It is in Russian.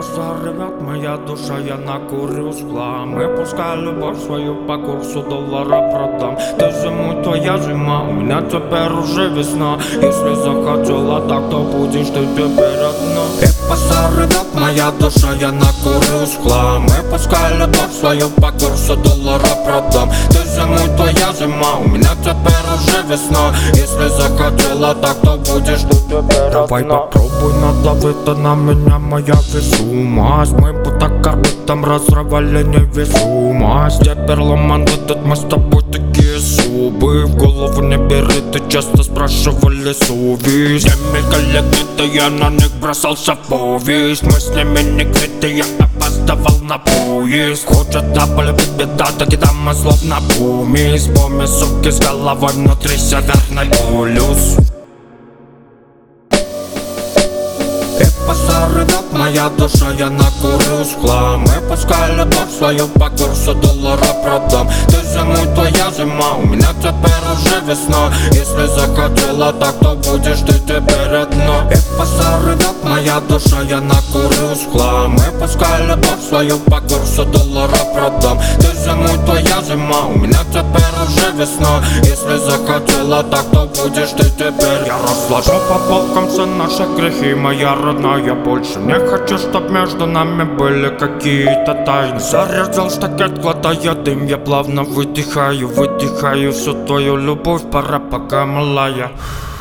заревет моя душа, я накурю с хлам. И пускай любовь свою по курсу доллара продам. Ты зимой, твоя зима, у меня теперь уже весна. Если захотела так, то будешь ты теперь одна. И заревет моя душа, я накурю с хлам. И пускай любовь свою по курсу доллара продам. Ты зимой, твоя зима, у меня теперь уже весна. Если захотела так, то будешь ты теперь одна. Давай попробуй надавить на меня, моя весомость. Мы будто корбитом разрывали невесомость. Теперь ломан этот, мы с тобой такие зубы. В голову не бери, ты часто спрашивали совесть. Мелькали где-то, я на них бросался в повесть. Мы с ними не квиты, я опаздывал на поезд. Хочет полюбить беда, так и там мы словно помесь. Помесь, суки, с головой внутри северный полюс. Заревет моя душа, я накурюсь в хлам. И пускай любовь свою по курсу доллара продам. Ты зимой, твоя зима, у меня теперь уже весна. Если захотела так, то будешь ты теперь одна. И заревет моя душа, я накурюсь в хлам. И пускай любовь свою по курсу доллара продам. Ты зимой, твоя зима, у меня теперь уже весна. Если захотела так, то будешь ты теперь. Я разложу по полкам все наши грехи, моя родная. Я больше не хочу, чтоб между нами были какие-то тайны. Зарезал штакет, глотая дым, я плавно выдыхаю всю твою любовь, пора пока малая.